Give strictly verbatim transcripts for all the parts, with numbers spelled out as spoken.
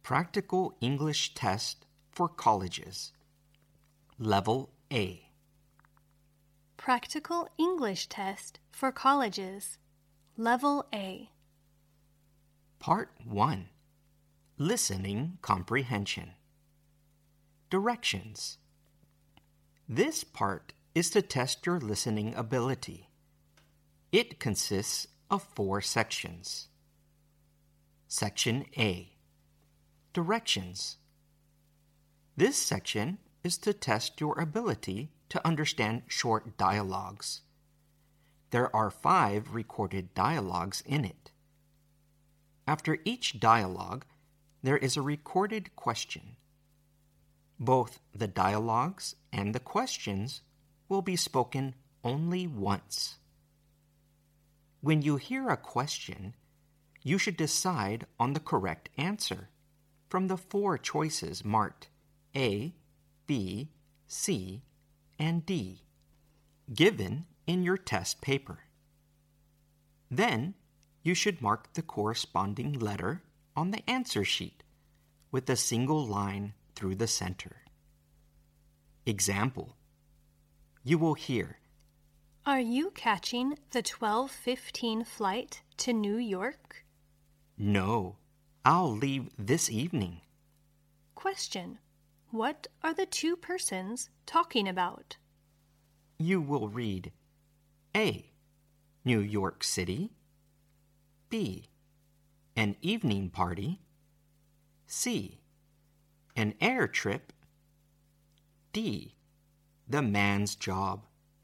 Practical English Test for Colleges. Level A. Practical English Test for Colleges. Level A. Part one. Listening Comprehension. Directions. This part is to test your listening ability. It consists of four sections. Section A. Directions. This section is to test your ability to understand short dialogues. There are five recorded dialogues in it. After each dialogue, there is a recorded question. Both the dialogues and the questions will be spoken only once. When you hear a question, you should decide on the correct answer from the four choices marked A, B, C, and D, given in your test paper. Then, you should mark the corresponding letter on the answer sheet with a single line through the center. Example. You will hear, Are you catching the twelve fifteen flight to New York? No, I'll leave this evening. Question. What are the two persons talking about? You will read A. New York City. B. An evening party. C. An air trip. D. The man's job.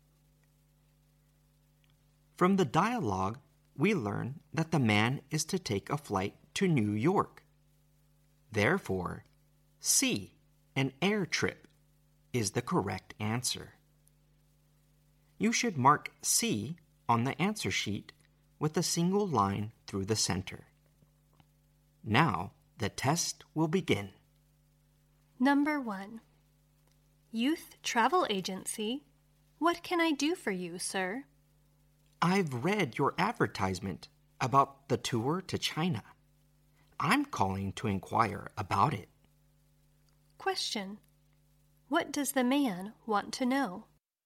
From the dialogue, we learn that the man is to take a flight to New York. Therefore, C. An air trip is the correct answer. You should mark C on the answer sheet with a single line through the center. Now, the test will begin. Number one. Youth Travel Agency. What can I do for you, sir? I've read your advertisement about the tour to China. I'm calling to inquire about it. Question. What does the man want to know?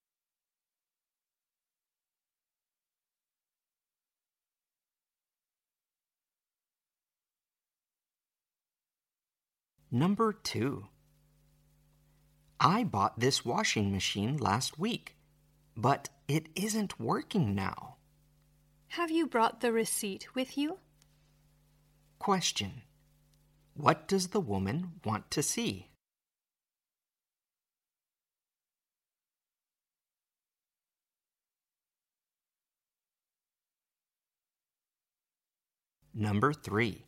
Number two. I bought this washing machine last week, but it isn't working now. Have you brought the receipt with you? Question. What does the woman want to see? Number three.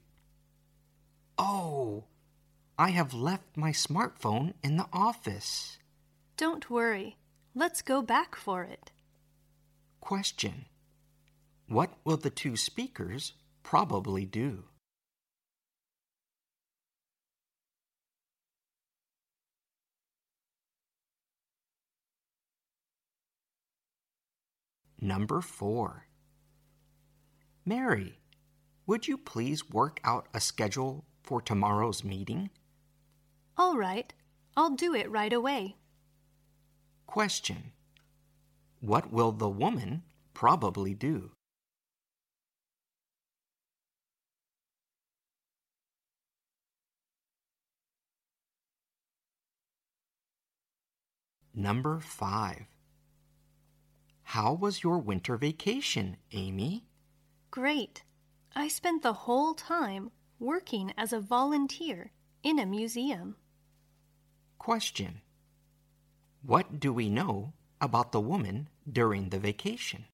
Oh, I have left my smartphone in the office. Don't worry. Let's go back for it. Question. What will the two speakers probably do? Number four. Mary, would you please work out a schedule for tomorrow's meeting? All right. I'll do it right away. Question. What will the woman probably do? Number five. How was your winter vacation, Amy? Great. I spent the whole time working as a volunteer in a museum. Question. What do we know about the woman during the vacation?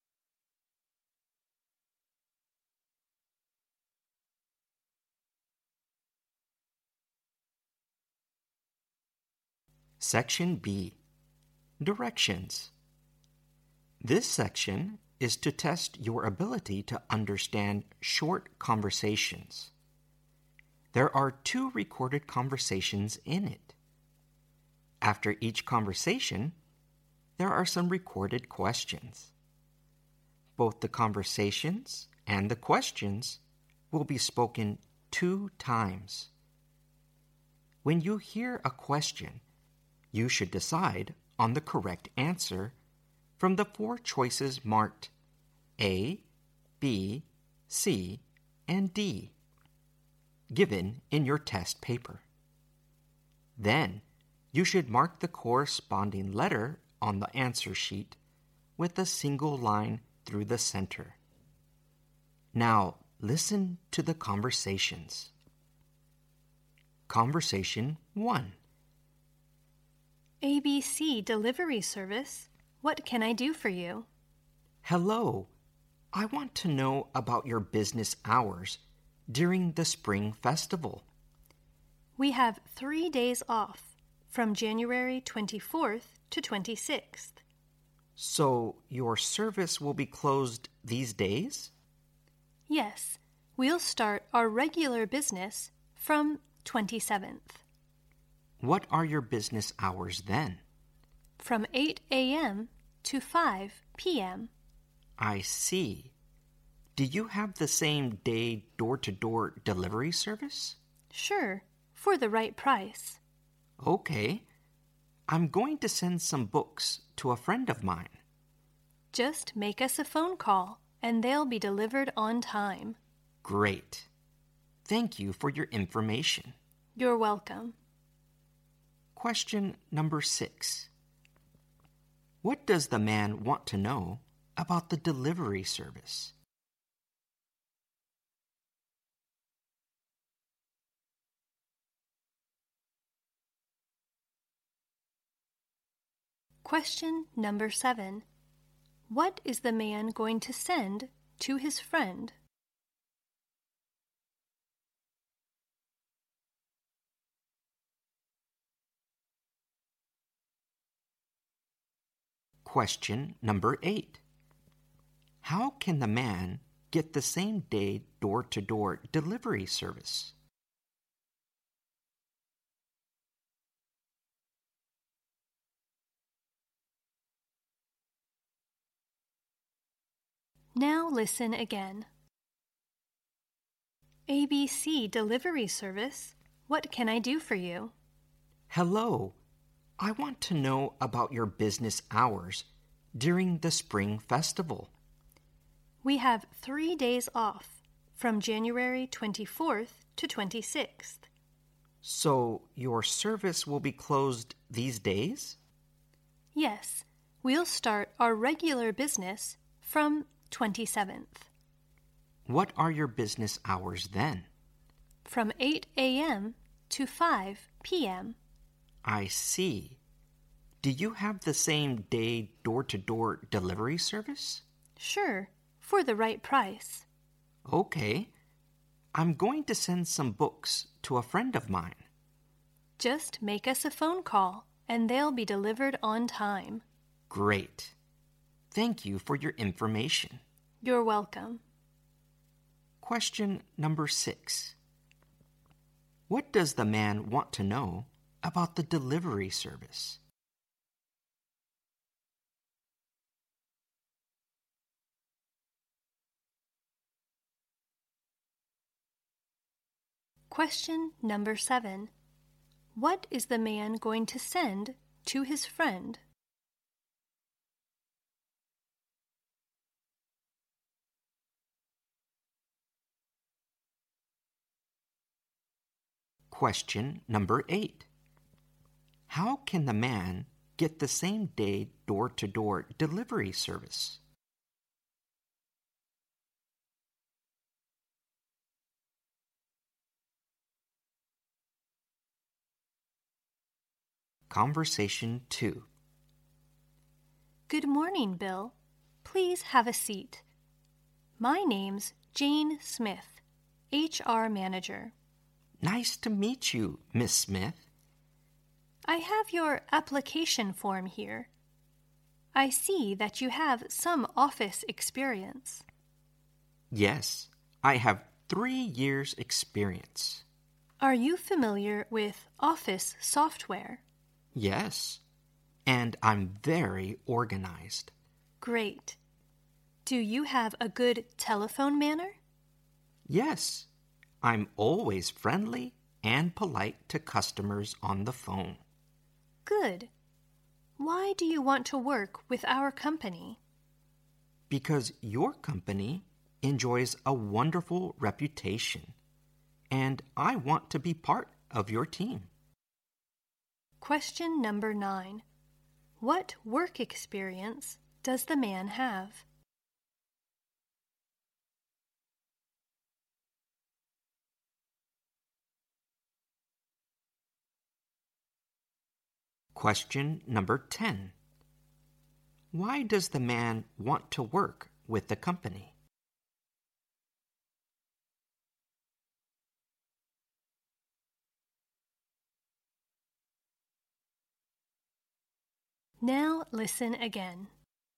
Section B. Directions. This section is to test your ability to understand short conversations. There are two recorded conversations in it. After each conversation, there are some recorded questions. Both the conversations and the questions will be spoken two times. when you hear a question, you should decide on the correct answer from the four choices marked A, B, C, and D, given in your test paper. Then, you should mark the corresponding letter on the answer sheet with a single line through the center. Now, listen to the conversations. Conversation one. A B C Delivery Service. What can I do for you? Hello. I want to know about your business hours during the Spring Festival. We have three days off, from January twenty-fourth to twenty-sixth. So your service will be closed these days? Yes, we'll start our regular business from twenty-seventh. What are your business hours then? From eight a.m. to five p.m. I see. Do you have the same day door-to-door delivery service? Sure, for the right price. Okay. I'm going to send some books to a friend of mine. Just make us a phone call, and they'll be delivered on time. Great. Thank you for your information. You're welcome. Question number six. What does the man want to know about the delivery service? Question number seven. What is the man going to send to his friend? Question number eight. How can the man get the same day door-to-door delivery service? Now listen again. A B C Delivery Service. What can I do for you? Hello. I want to know about your business hours during the Spring Festival. We have three days off, from January twenty-fourth to twenty-sixth. So your service will be closed these days? Yes, we'll start our regular business from twenty-seventh. What are your business hours then? From eight a.m. to five p.m. I see. Do you have the same day door-to-door delivery service? Sure, for the right price. Okay. I'm going to send some books to a friend of mine. Just make us a phone call, and they'll be delivered on time. Great. Thank you for your information. You're welcome. Question number six. What does the man want to know about the delivery service? Question number seven. What is the man going to send to his friend? Question number eight. How can the man get the same day door-to-door delivery service? Conversation two. Good morning, Bill. Please have a seat. My name's Jane Smith, H R Manager. Nice to meet you, Miss Smith. I have your application form here. I see that you have some office experience. Yes, I have three years' experience. Are you familiar with Office software? Yes, and I'm very organized. Great. Do you have a good telephone manner? Yes, I'm always friendly and polite to customers on the phone. Good. Why do you want to work with our company? Because your company enjoys a wonderful reputation, and I want to be part of your team. Question number nine. What work experience does the man have? Question number ten. Why does the man want to work with the company? Now listen again.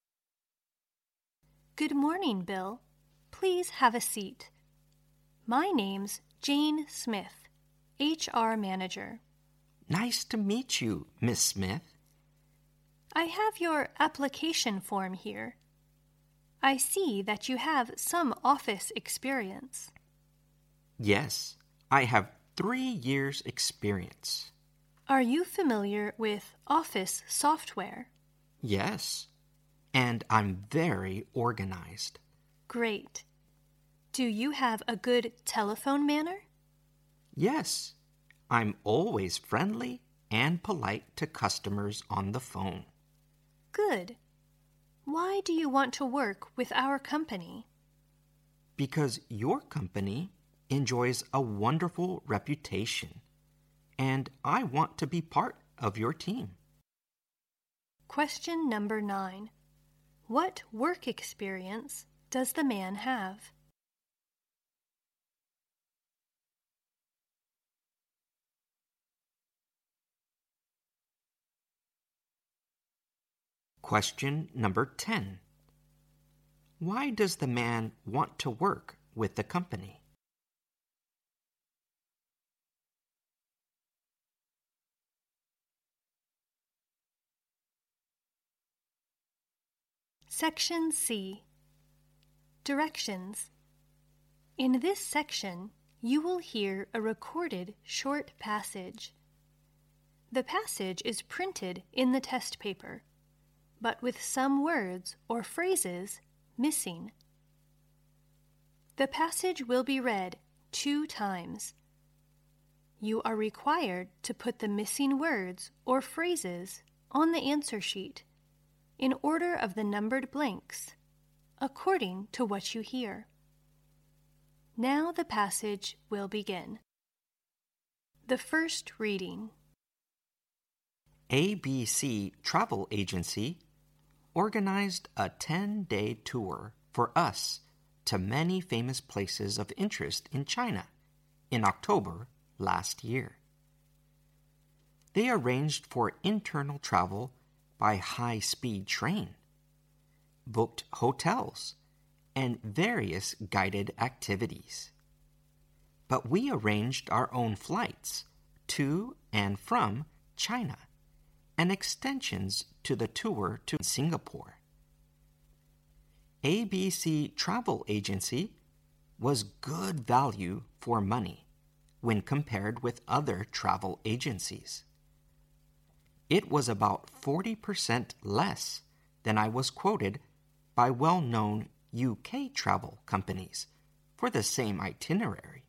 Good morning, Bill. Please have a seat. My name's Jane Smith, H R Manager. Nice to meet you, Miss Smith. I have your application form here. I see that you have some office experience. Yes, I have three years' experience. Are you familiar with Office software? Yes, and I'm very organized. Great. Do you have a good telephone manner? Yes, I'm always friendly and polite to customers on the phone. Good. Why do you want to work with our company? Because your company enjoys a wonderful reputation, and I want to be part of your team. Question number nine. What work experience does the man have? Question number ten. Why does the man want to work with the company? Section C. Directions. In this section, you will hear a recorded short passage. The passage is printed in the test paper, but with some words or phrases missing. The passage will be read two times. You are required to put the missing words or phrases on the answer sheet in order of the numbered blanks, according to what you hear. Now the passage will begin. The first reading. A B C Travel Agency organized a ten-day tour for us to many famous places of interest in China in October last year. They arranged for internal travel by high-speed train, booked hotels, and various guided activities. But we arranged our own flights to and from China and extensions to the tour to Singapore. A B C Travel Agency was good value for money when compared with other travel agencies. It was about forty percent less than I was quoted by well-known U K travel companies for the same itinerary.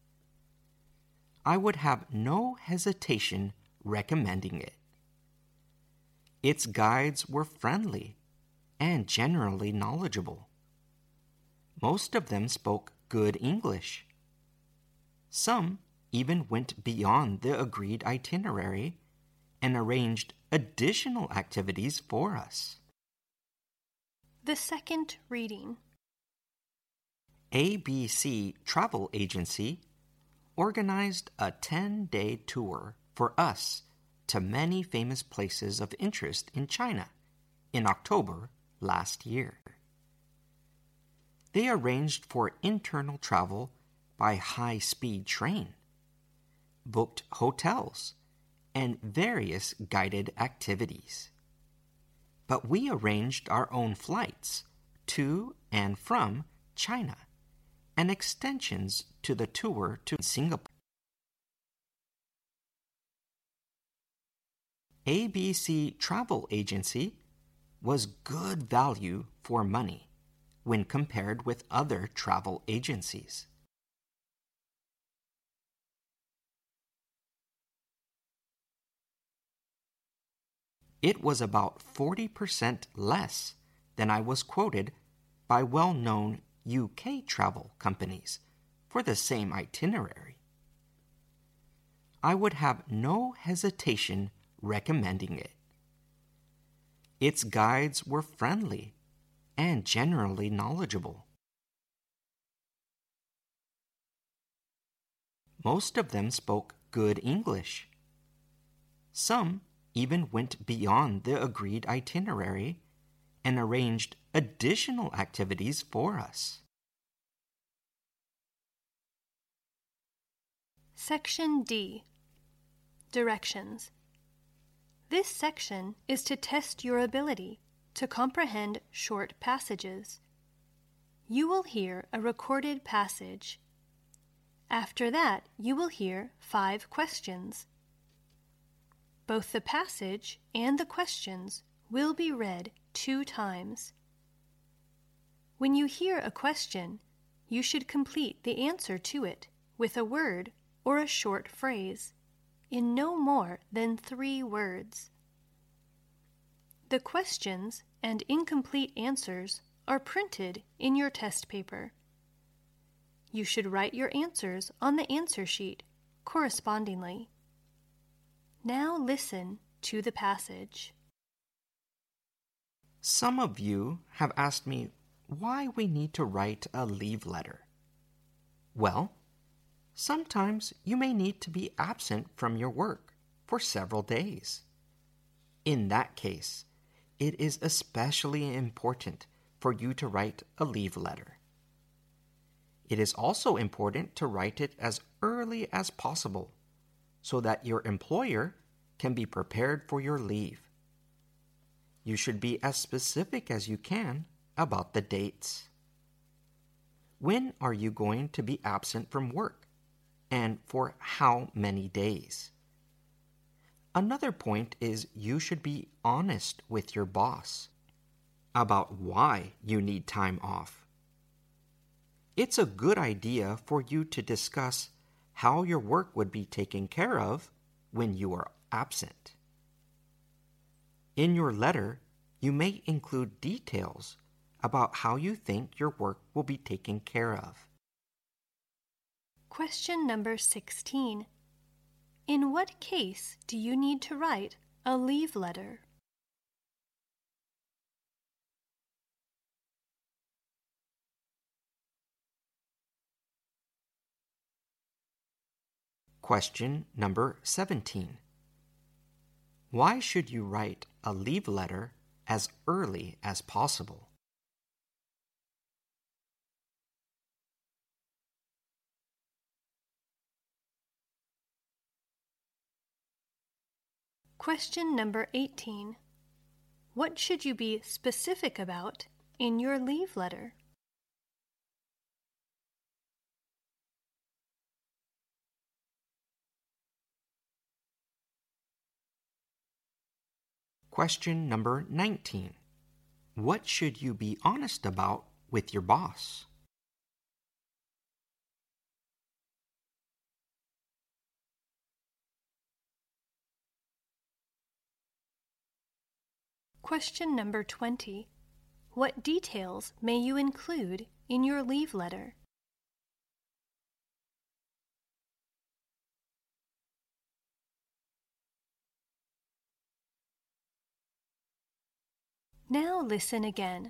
I would have no hesitation recommending it. Its guides were friendly and generally knowledgeable. Most of them spoke good English. Some even went beyond the agreed itinerary and arranged additional activities for us. The second reading. A B C Travel Agency organized a ten-day tour for us to many famous places of interest in China in October last year. They arranged for internal travel by high-speed train, booked hotels, and various guided activities. But we arranged our own flights to and from China and extensions to the tour to Singapore. A B C Travel Agency was good value for money when compared with other travel agencies. It was about forty percent less than I was quoted by well-known U K travel companies for the same itinerary. I would have no hesitation recommending it. Its guides were friendly and generally knowledgeable. Most of them spoke good English. Some even went beyond the agreed itinerary and arranged additional activities for us. Section D. Directions. This section is to test your ability to comprehend short passages. You will hear a recorded passage. After that, you will hear five questions. Both the passage and the questions will be read two times. When you hear a question, you should complete the answer to it with a word or a short phrase in no more than three words. The questions and incomplete answers are printed in your test paper. You should write your answers on the answer sheet correspondingly. Now listen to the passage. Some of you have asked me why we need to write a leave letter. Well, sometimes you may need to be absent from your work for several days. In that case, it is especially important for you to write a leave letter. It is also important to write it as early as possible so that your employer can be prepared for your leave. You should be as specific as you can about the dates. When are you going to be absent from work, and for how many days? Another point is you should be honest with your boss about why you need time off. It's a good idea for you to discuss how your work would be taken care of when you are absent. In your letter, you may include details about how you think your work will be taken care of. Question number sixteen. In what case do you need to write a leave letter? Question number seventeen. Why should you write a leave letter as early as possible? Question number eighteen. What should you be specific about in your leave letter? Question number nineteen. What should you be honest about with your boss? Question number twenty. What details may you include in your leave letter? Now listen again.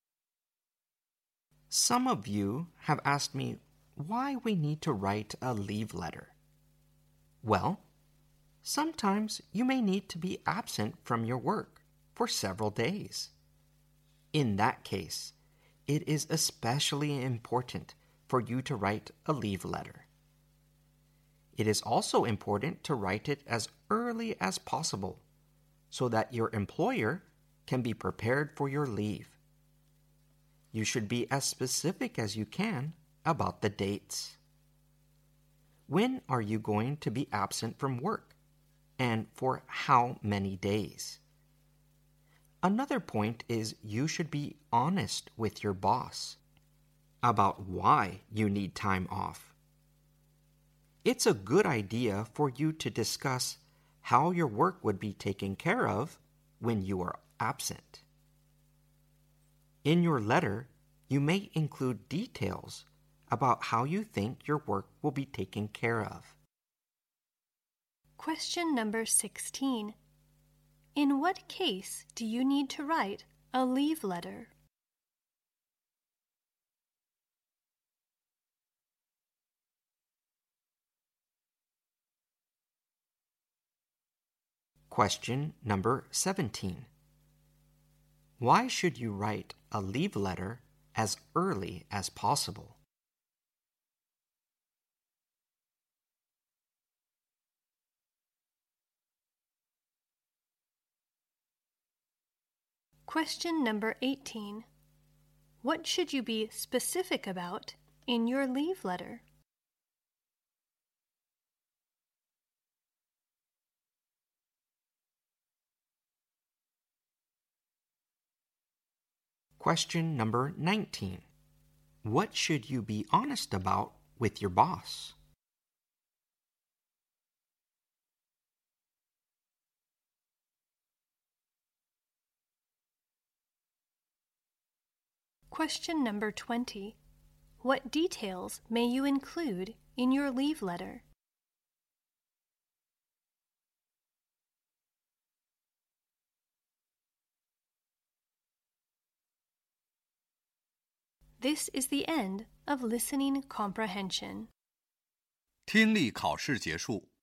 Some of you have asked me why we need to write a leave letter. Well, sometimes you may need to be absent from your work for several days. In that case, it is especially important for you to write a leave letter. It is also important to write it as early as possible so that your employer can be prepared for your leave. You should be as specific as you can about the dates. When are you going to be absent from work, and for how many days. Another point is you should be honest with your boss about why you need time off. It's a good idea for you to discuss how your work would be taken care of when you are absent. In your letter, you may include details about how you think your work will be taken care of. Question number sixteen. In what case do you need to write a leave letter? Question number seventeen. Why should you write a leave letter as early as possible? Question number eighteen. What should you be specific about in your leave letter? Question number nineteen. What should you be honest about with your boss? Question number twenty. What details may you include in your leave letter? This is the end of listening comprehension. 听力考试结束。